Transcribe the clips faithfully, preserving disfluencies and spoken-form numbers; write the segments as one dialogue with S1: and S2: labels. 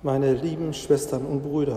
S1: meine lieben Schwestern und Brüder,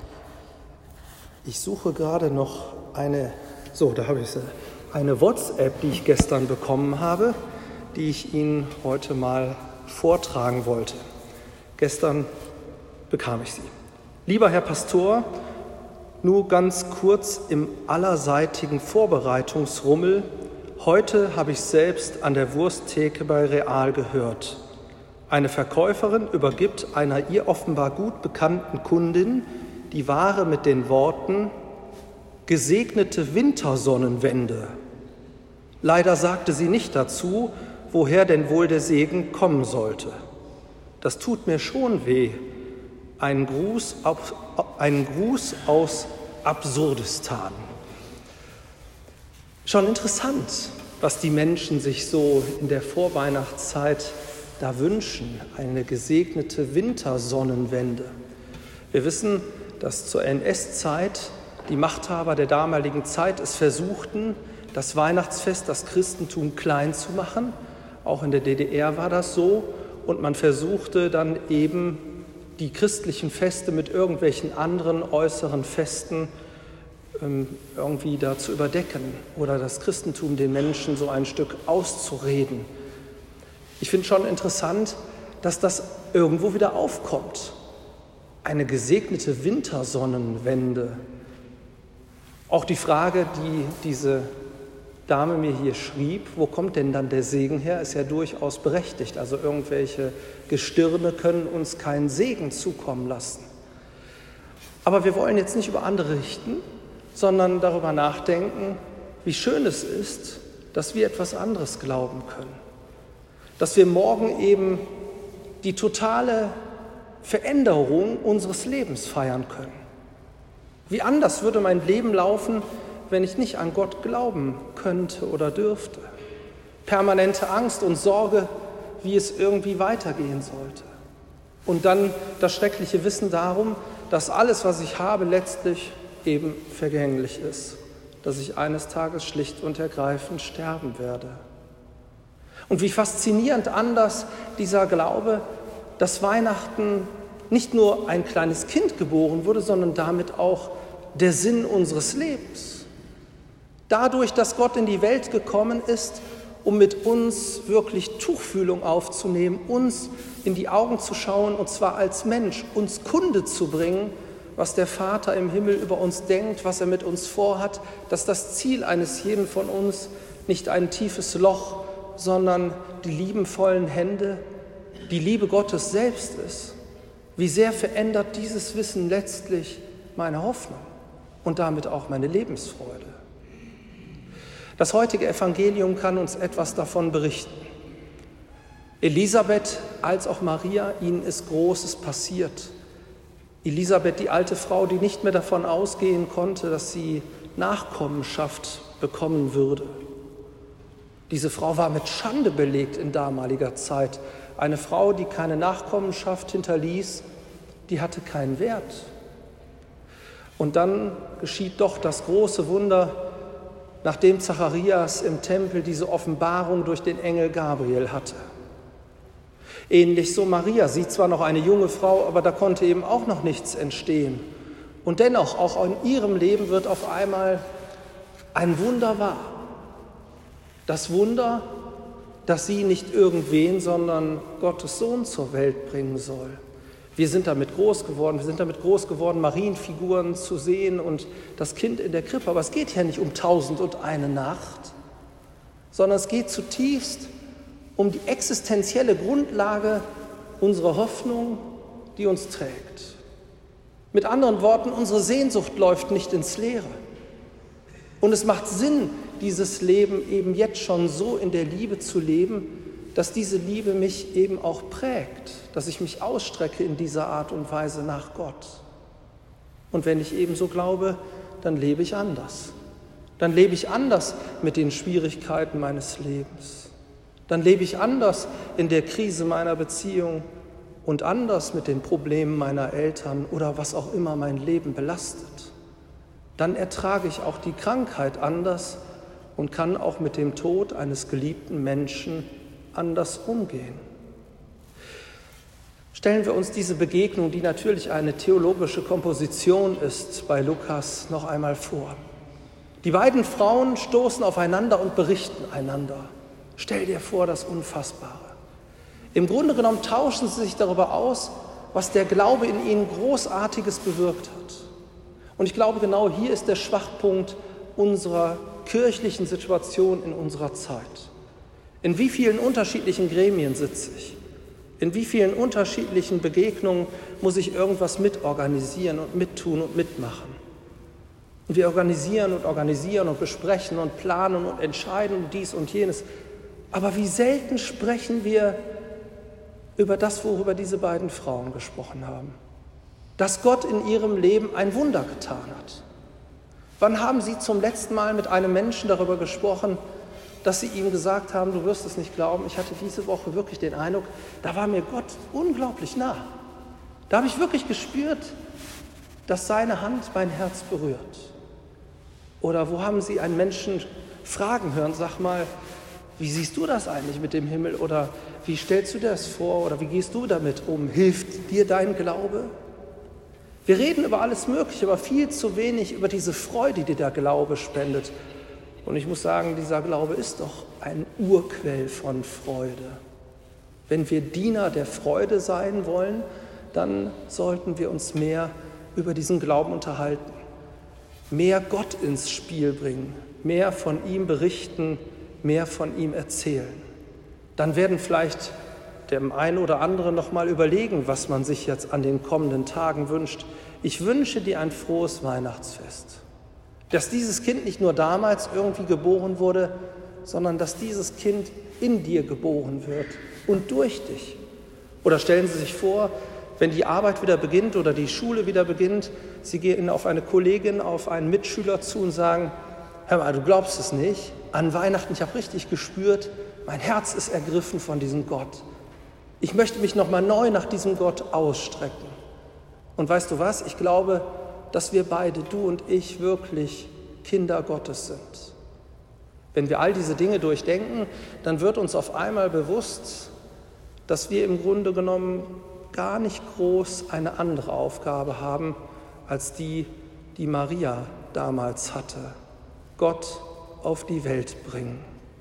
S1: ich suche gerade noch eine, so, da habe ich sie, eine WhatsApp, die ich gestern bekommen habe, die ich Ihnen heute mal vortragen wollte. Gestern bekam ich sie. Lieber Herr Pastor, nur ganz kurz im allerseitigen Vorbereitungsrummel. Heute habe ich selbst an der Wursttheke bei Real gehört. Eine Verkäuferin übergibt einer ihr offenbar gut bekannten Kundin die Ware mit den Worten „gesegnete Wintersonnenwende". Leider sagte sie nicht dazu, woher denn wohl der Segen kommen sollte. Das tut mir schon weh. Ein Gruß, auf, ein Gruß aus Absurdistan. Schon interessant, was die Menschen sich so in der Vorweihnachtszeit da wünschen, eine gesegnete Wintersonnenwende. Wir wissen, dass zur N S-Zeit die Machthaber der damaligen Zeit es versuchten, das Weihnachtsfest, das Christentum klein zu machen. Auch in der D D R war das so. Und man versuchte dann eben die christlichen Feste mit irgendwelchen anderen äußeren Festen ähm, irgendwie da zu überdecken oder das Christentum den Menschen so ein Stück auszureden. Ich finde schon interessant, dass das irgendwo wieder aufkommt. Eine gesegnete Wintersonnenwende. Auch die Frage, die diese Dame mir hier schrieb, wo kommt denn dann der Segen her, ist ja durchaus berechtigt. Also irgendwelche Gestirne können uns keinen Segen zukommen lassen. Aber wir wollen jetzt nicht über andere richten, sondern darüber nachdenken, wie schön es ist, dass wir etwas anderes glauben können. Dass wir morgen eben die totale Veränderung unseres Lebens feiern können. Wie anders würde mein Leben laufen, wenn ich nicht an Gott glauben könnte oder dürfte? Permanente Angst und Sorge, wie es irgendwie weitergehen sollte. Und dann das schreckliche Wissen darum, dass alles, was ich habe, letztlich eben vergänglich ist. Dass ich eines Tages schlicht und ergreifend sterben werde. Und wie faszinierend anders dieser Glaube, dass Weihnachten nicht nur ein kleines Kind geboren wurde, sondern damit auch der Sinn unseres Lebens. Dadurch, dass Gott in die Welt gekommen ist, um mit uns wirklich Tuchfühlung aufzunehmen, uns in die Augen zu schauen, und zwar als Mensch, uns Kunde zu bringen, was der Vater im Himmel über uns denkt, was er mit uns vorhat, dass das Ziel eines jeden von uns nicht ein tiefes Loch, sondern die liebenvollen Hände, die Liebe Gottes selbst ist. Wie sehr verändert dieses Wissen letztlich meine Hoffnung und damit auch meine Lebensfreude. Das heutige Evangelium kann uns etwas davon berichten. Elisabeth als auch Maria, ihnen ist Großes passiert. Elisabeth, die alte Frau, die nicht mehr davon ausgehen konnte, dass sie Nachkommenschaft bekommen würde. Diese Frau war mit Schande belegt in damaliger Zeit. Eine Frau, die keine Nachkommenschaft hinterließ, die hatte keinen Wert. Und dann geschieht doch das große Wunder, nachdem Zacharias im Tempel diese Offenbarung durch den Engel Gabriel hatte. Ähnlich so Maria, sie zwar noch eine junge Frau, aber da konnte eben auch noch nichts entstehen. Und dennoch, auch in ihrem Leben wird auf einmal ein Wunder wahr. Das Wunder, dass sie nicht irgendwen, sondern Gottes Sohn zur Welt bringen soll. Wir sind damit groß geworden, wir sind damit groß geworden, Marienfiguren zu sehen und das Kind in der Krippe. Aber es geht ja nicht um tausend und eine Nacht, sondern es geht zutiefst um die existenzielle Grundlage unserer Hoffnung, die uns trägt. Mit anderen Worten, unsere Sehnsucht läuft nicht ins Leere. Und es macht Sinn, dieses Leben eben jetzt schon so in der Liebe zu leben, dass diese Liebe mich eben auch prägt, dass ich mich ausstrecke in dieser Art und Weise nach Gott. Und wenn ich eben so glaube, dann lebe ich anders. Dann lebe ich anders mit den Schwierigkeiten meines Lebens. Dann lebe ich anders in der Krise meiner Beziehung und anders mit den Problemen meiner Eltern oder was auch immer mein Leben belastet. Dann ertrage ich auch die Krankheit anders und kann auch mit dem Tod eines geliebten Menschen anders umgehen. Stellen wir uns diese Begegnung, die natürlich eine theologische Komposition ist, bei Lukas noch einmal vor. Die beiden Frauen stoßen aufeinander und berichten einander. Stell dir vor, das Unfassbare. Im Grunde genommen tauschen sie sich darüber aus, was der Glaube in ihnen Großartiges bewirkt hat. Und ich glaube, genau hier ist der Schwachpunkt unserer kirchlichen Situation in unserer Zeit. In wie vielen unterschiedlichen Gremien sitze ich? In wie vielen unterschiedlichen Begegnungen muss ich irgendwas mitorganisieren und mittun und mitmachen? Und wir organisieren und organisieren und besprechen und planen und entscheiden und dies und jenes. Aber wie selten sprechen wir über das, worüber diese beiden Frauen gesprochen haben. Dass Gott in ihrem Leben ein Wunder getan hat. Wann haben Sie zum letzten Mal mit einem Menschen darüber gesprochen, dass Sie ihm gesagt haben, du wirst es nicht glauben, ich hatte diese Woche wirklich den Eindruck, da war mir Gott unglaublich nah. Da habe ich wirklich gespürt, dass seine Hand mein Herz berührt. Oder wo haben Sie einen Menschen fragen hören, sag mal, wie siehst du das eigentlich mit dem Himmel? Oder wie stellst du dir das vor? Oder wie gehst du damit um? Hilft dir dein Glaube? Wir reden über alles Mögliche, aber viel zu wenig über diese Freude, die der Glaube spendet. Und ich muss sagen, dieser Glaube ist doch ein Urquell von Freude. Wenn wir Diener der Freude sein wollen, dann sollten wir uns mehr über diesen Glauben unterhalten, mehr Gott ins Spiel bringen, mehr von ihm berichten, mehr von ihm erzählen. Dann werden vielleicht dem einen oder anderen noch mal überlegen, was man sich jetzt an den kommenden Tagen wünscht. Ich wünsche dir ein frohes Weihnachtsfest. Dass dieses Kind nicht nur damals irgendwie geboren wurde, sondern dass dieses Kind in dir geboren wird und durch dich. Oder stellen Sie sich vor, wenn die Arbeit wieder beginnt oder die Schule wieder beginnt, Sie gehen auf eine Kollegin, auf einen Mitschüler zu und sagen, hör mal, du glaubst es nicht, an Weihnachten, ich habe richtig gespürt, mein Herz ist ergriffen von diesem Gott. Ich möchte mich nochmal neu nach diesem Gott ausstrecken. Und weißt du was, ich glaube, dass wir beide, du und ich, wirklich Kinder Gottes sind. Wenn wir all diese Dinge durchdenken, dann wird uns auf einmal bewusst, dass wir im Grunde genommen gar nicht groß eine andere Aufgabe haben, als die, die Maria damals hatte. Gott auf die Welt bringen.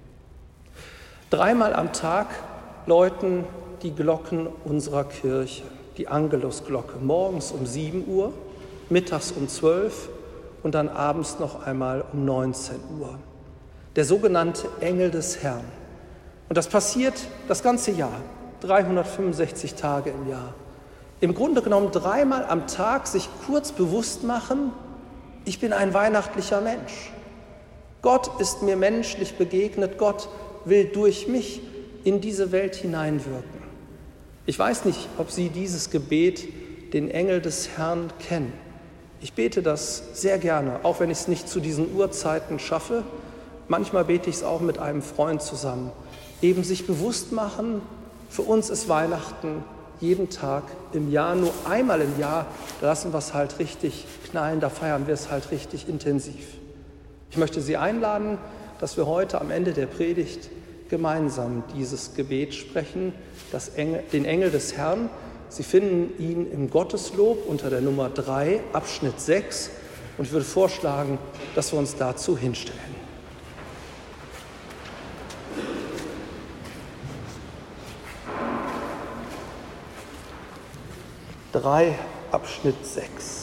S1: Dreimal am Tag läuten die Glocken unserer Kirche, die Angelusglocke, morgens um sieben Uhr, mittags um zwölf und dann abends noch einmal um neunzehn Uhr. Der sogenannte Engel des Herrn. Und das passiert das ganze Jahr, dreihundertfünfundsechzig Tage im Jahr. Im Grunde genommen dreimal am Tag sich kurz bewusst machen, ich bin ein weihnachtlicher Mensch. Gott ist mir menschlich begegnet, Gott will durch mich in diese Welt hineinwirken. Ich weiß nicht, ob Sie dieses Gebet, den Engel des Herrn, kennen. Ich bete das sehr gerne, auch wenn ich es nicht zu diesen Uhrzeiten schaffe. Manchmal bete ich es auch mit einem Freund zusammen. Eben sich bewusst machen, für uns ist Weihnachten jeden Tag im Jahr, nur einmal im Jahr, da lassen wir es halt richtig knallen, da feiern wir es halt richtig intensiv. Ich möchte Sie einladen, dass wir heute am Ende der Predigt gemeinsam dieses Gebet sprechen, das Engel, den Engel des Herrn. Sie finden ihn im Gotteslob unter der Nummer drei, Abschnitt sechs. Und ich würde vorschlagen, dass wir uns dazu hinstellen. drei, Abschnitt sechs.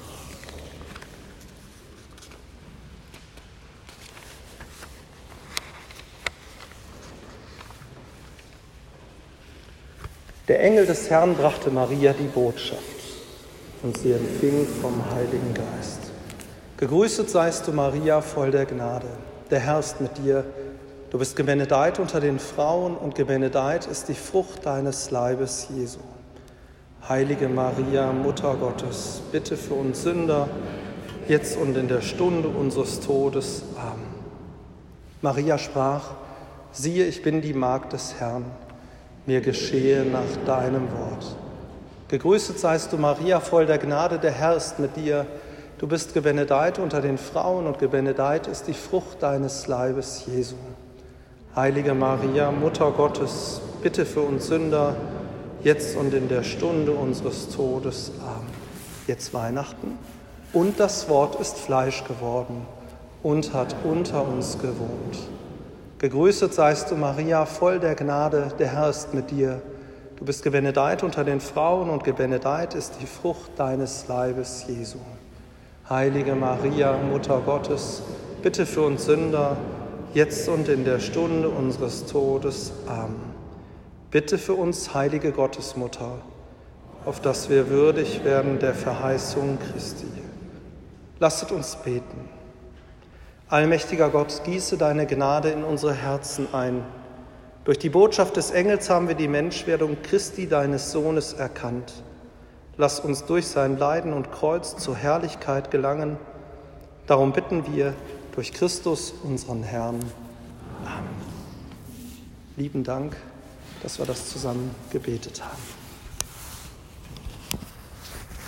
S1: Der Engel des Herrn brachte Maria die Botschaft und sie empfing vom Heiligen Geist. Gegrüßet seist du, Maria, voll der Gnade. Der Herr ist mit dir. Du bist gebenedeit unter den Frauen und gebenedeit ist die Frucht deines Leibes, Jesu. Heilige Maria, Mutter Gottes, bitte für uns Sünder, jetzt und in der Stunde unseres Todes. Amen. Maria sprach, siehe, ich bin die Magd des Herrn. Mir geschehe nach deinem Wort. Gegrüßet seist du, Maria, voll der Gnade, der Herr ist mit dir. Du bist gebenedeit unter den Frauen und gebenedeit ist die Frucht deines Leibes, Jesu. Heilige Maria, Mutter Gottes, bitte für uns Sünder, jetzt und in der Stunde unseres Todes. Amen. Jetzt Weihnachten und das Wort ist Fleisch geworden und hat unter uns gewohnt. Gegrüßet seist du, Maria, voll der Gnade, der Herr ist mit dir. Du bist gebenedeit unter den Frauen und gebenedeit ist die Frucht deines Leibes, Jesu. Heilige Maria, Mutter Gottes, bitte für uns Sünder, jetzt und in der Stunde unseres Todes. Amen. Bitte für uns, heilige Gottesmutter, auf dass wir würdig werden der Verheißung Christi. Lasset uns beten. Allmächtiger Gott, gieße deine Gnade in unsere Herzen ein. Durch die Botschaft des Engels haben wir die Menschwerdung Christi, deines Sohnes, erkannt. Lass uns durch sein Leiden und Kreuz zur Herrlichkeit gelangen. Darum bitten wir durch Christus, unseren Herrn. Amen. Lieben Dank, dass wir das zusammen gebetet haben.